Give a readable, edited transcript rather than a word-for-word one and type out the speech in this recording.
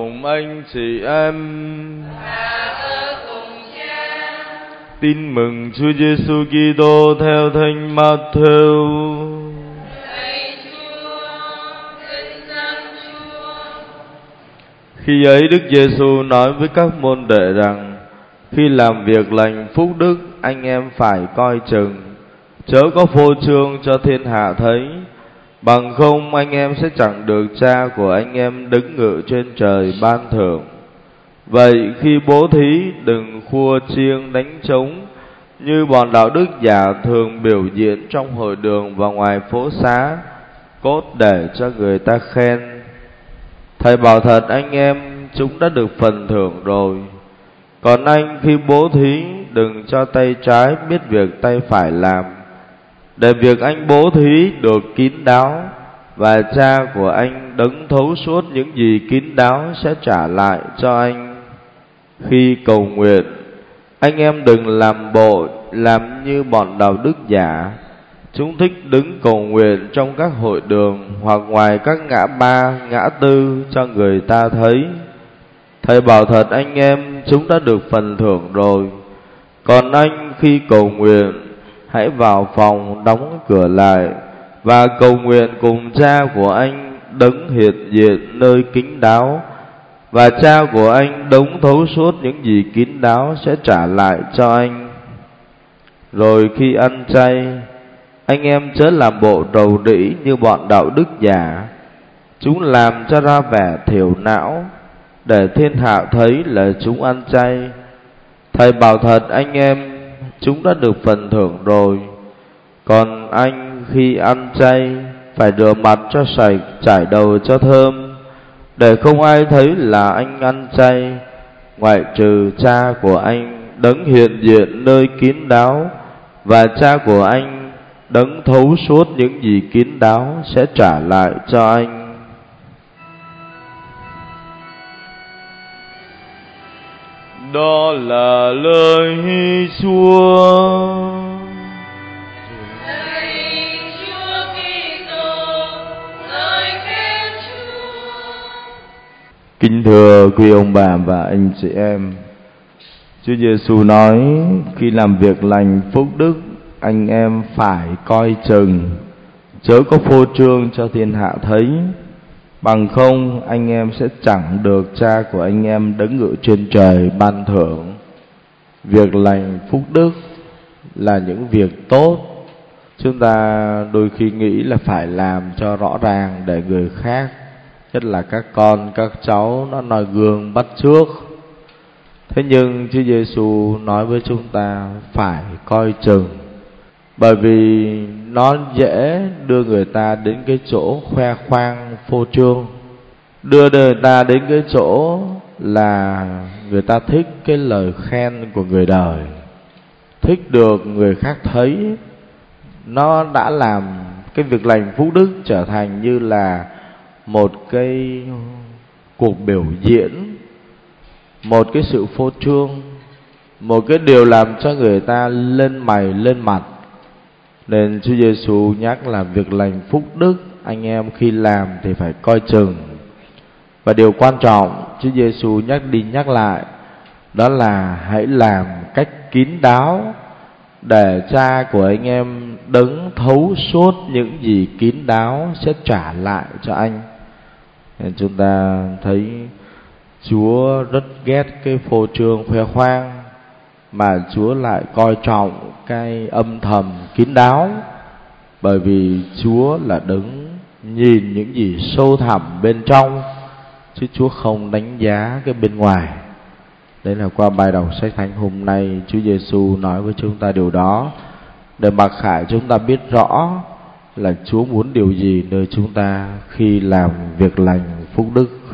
cùng anh chị em. Tin mừng Chúa Giêsu Kitô theo Thánh Matthew. Khi ấy Đức Giêsu nói với các môn đệ rằng: khi làm việc lành phúc đức, anh em phải coi chừng, chớ có phô trương cho thiên hạ thấy, bằng không anh em sẽ chẳng được Cha của anh em đứng ngự trên trời ban thưởng. Vậy khi bố thí, đừng khua chiêng đánh trống như bọn đạo đức giả thường biểu diễn trong hội đường và ngoài phố xá, cốt để cho người ta khen. Thầy bảo thật anh em, chúng đã được phần thưởng rồi. Còn anh khi bố thí, đừng cho tay trái biết việc tay phải làm, để việc anh bố thí được kín đáo, và Cha của anh đấng thấu suốt những gì kín đáo sẽ trả lại cho anh. Khi cầu nguyện, anh em đừng làm bộ làm như bọn đạo đức giả. Chúng thích đứng cầu nguyện trong các hội đường hoặc ngoài các ngã ba, ngã tư cho người ta thấy. Thầy bảo thật anh em, chúng đã được phần thưởng rồi. Còn anh khi cầu nguyện, hãy vào phòng đóng cửa lại và cầu nguyện cùng Cha của anh đấng hiện diện nơi kín đáo, và Cha của anh đấng thấu suốt những gì kín đáo sẽ trả lại cho anh. Rồi khi ăn chay, anh em chớ làm bộ rầu rĩ như bọn đạo đức giả. Chúng làm cho ra vẻ thiểu não, để thiên hạ thấy là chúng ăn chay. Thầy bảo thật anh em, chúng đã được phần thưởng rồi. Còn anh khi ăn chay, phải rửa mặt cho sạch, chải đầu cho thơm, để không ai thấy là anh ăn chay, ngoại trừ Cha của anh đấng hiện diện nơi kín đáo, và Cha của anh đấng thấu suốt những gì kín đáo sẽ trả lại cho anh. Đó là lời Chúa. Kính thưa quý ông bà và anh chị em, Chúa Giêsu nói khi làm việc lành phúc đức, anh em phải coi chừng, chớ có phô trương cho thiên hạ thấy, bằng không anh em sẽ chẳng được Cha của anh em đấng ngự trên trời ban thưởng. Việc lành phúc đức là những việc tốt. Chúng ta đôi khi nghĩ là phải làm cho rõ ràng để người khác, nhất là các con, các cháu nó noi gương bắt chước. Thế nhưng Chúa Giêsu nói với chúng ta phải coi chừng, bởi vì nó dễ đưa người ta đến cái chỗ khoe khoang phô trương, đưa người ta đến cái chỗ là người ta thích cái lời khen của người đời, thích được người khác thấy. Nó đã làm cái việc lành phúc đức trở thành như là một cái cuộc biểu diễn, một cái sự phô trương, một cái điều làm cho người ta lên mày lên mặt. Nên Chúa Giêsu nhắc là việc lành phúc đức, anh em khi làm thì phải coi chừng. Và điều quan trọng Chúa Giêsu nhắc đi nhắc lại, đó là hãy làm cách kín đáo, để Cha của anh em đấng thấu suốt những gì kín đáo sẽ trả lại cho anh. Nên chúng ta thấy Chúa rất ghét cái phô trương khoe khoang, mà Chúa lại coi trọng cái âm thầm kín đáo, bởi vì Chúa là đấng nhìn những gì sâu thẳm bên trong, chứ Chúa không đánh giá cái bên ngoài. Đấy là qua bài đọc sách thánh hôm nay, Chúa Giêsu nói với chúng ta điều đó, để mặc khải chúng ta biết rõ là Chúa muốn điều gì nơi chúng ta khi làm việc lành phúc đức.